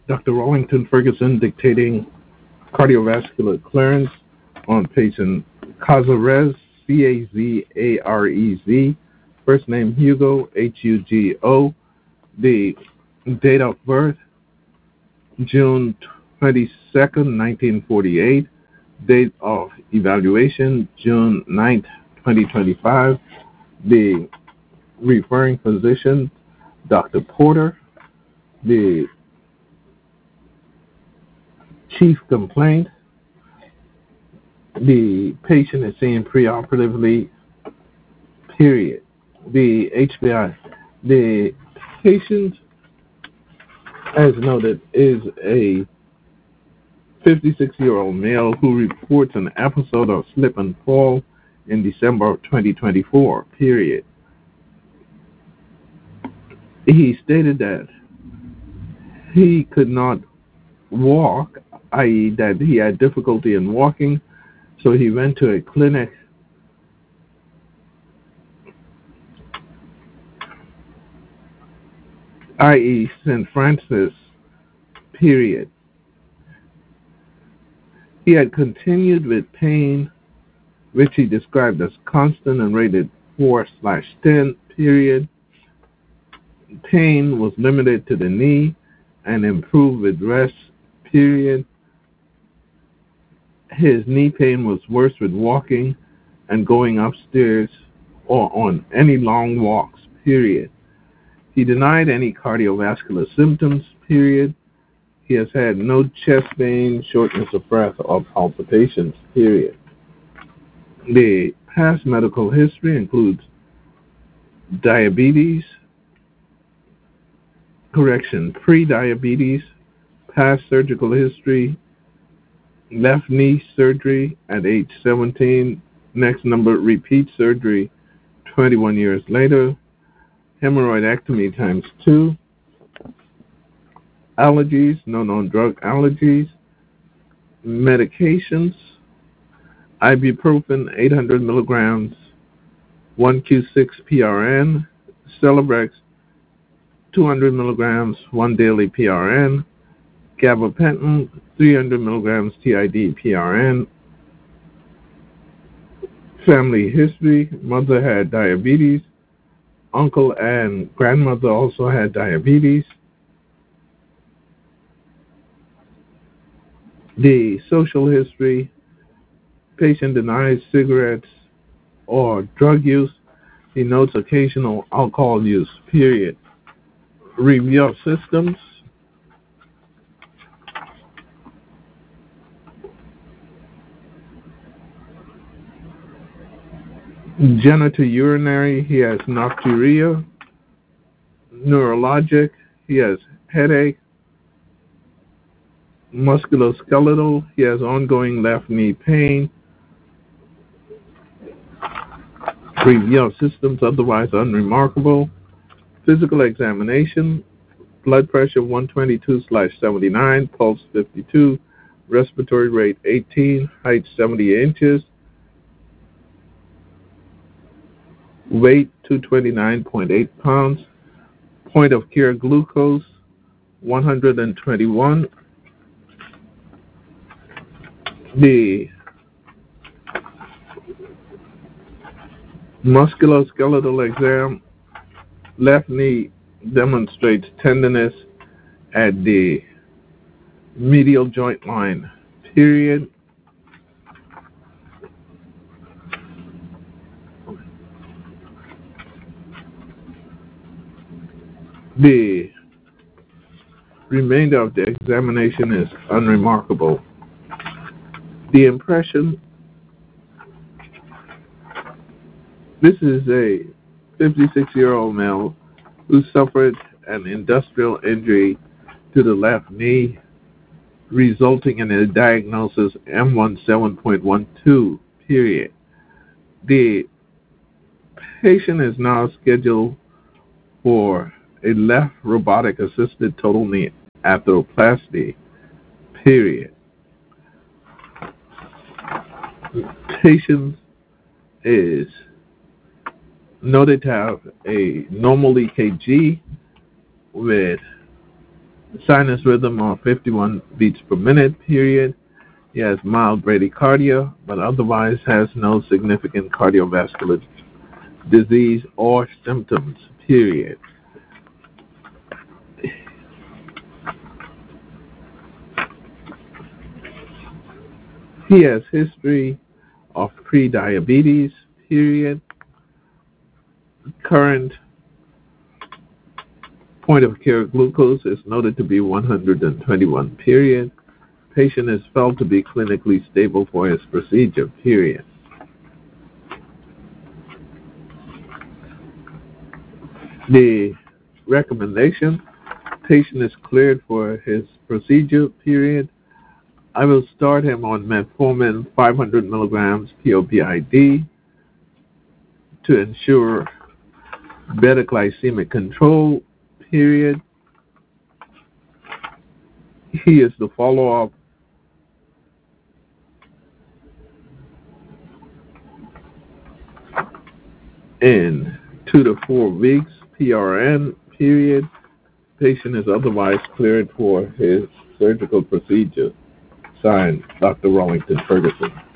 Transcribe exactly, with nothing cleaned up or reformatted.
Doctor Wallington Ferguson dictating cardiovascular clearance on patient Cazarez, C A Z A R E Z, first name Hugo, H U G O, the date of birth, June twenty-second, nineteen forty-eight, date of evaluation, June ninth, twenty twenty-five, the referring physician, Doctor Porter, the chief complaint, the patient is seen preoperatively, period. The H B I, the patient, as noted, is a fifty-six-year-old male who reports an episode of slip and fall in December of twenty twenty-four, period. He stated that he could not walk, that is that he had difficulty in walking, so he went to a clinic that is. Saint Francis, period. He had continued with pain, which he described as constant and rated four slash ten, period. Pain was limited to the knee and improved with rest, period. His knee pain was worse with walking and going upstairs or on any long walks, period. He denied any cardiovascular symptoms, period. He has had no chest pain, shortness of breath, or palpitations, period. The past medical history includes diabetes, correction, pre-diabetes, past surgical history, left knee surgery at age seventeen, next number, repeat surgery twenty-one years later, hemorrhoidectomy times two, allergies, no known drug allergies, medications, ibuprofen eight hundred milligrams, one Q six P R N, Celebrex two hundred milligrams, one daily P R N, gabapentin three hundred milligrams T I D P R N. Family history: mother had diabetes, uncle and grandmother also had diabetes. The social history: patient denies cigarettes or drug use. He notes occasional alcohol use, period. Review of systems: genitourinary, he has nocturia. Neurologic, he has headache. Musculoskeletal, he has ongoing left knee pain. Review of systems otherwise unremarkable. Physical examination: blood pressure one twenty-two slash seventy-nine, pulse fifty-two, respiratory rate eighteen, height seventy inches, weight two hundred twenty-nine point eight pounds, point of care glucose one hundred twenty-one. The musculoskeletal exam: left knee demonstrates tenderness at the medial joint line, period. The remainder of the examination is unremarkable. The impression: this is a fifty-six-year-old male who suffered an industrial injury to the left knee, resulting in a diagnosis M seventeen point one two, period. The patient is now scheduled for a left robotic-assisted total knee arthroplasty, period. Patient is noted to have a normal E K G with Sinus rhythm of fifty-one beats per minute, period. He has mild bradycardia, but otherwise has no significant cardiovascular disease or symptoms, period. He has history of pre-diabetes, period. Current point of care glucose is noted to be one hundred twenty-one, period. Patient is felt to be clinically stable for his procedure, period. The recommendation: patient is cleared for his procedure, period. I will start him on metformin five hundred milligrams P O P I D to ensure better glycemic control, period. He is to follow up in two to four weeks, P R N, period. Patient is otherwise cleared for his surgical procedure. Signed, Doctor Rawlington Ferguson.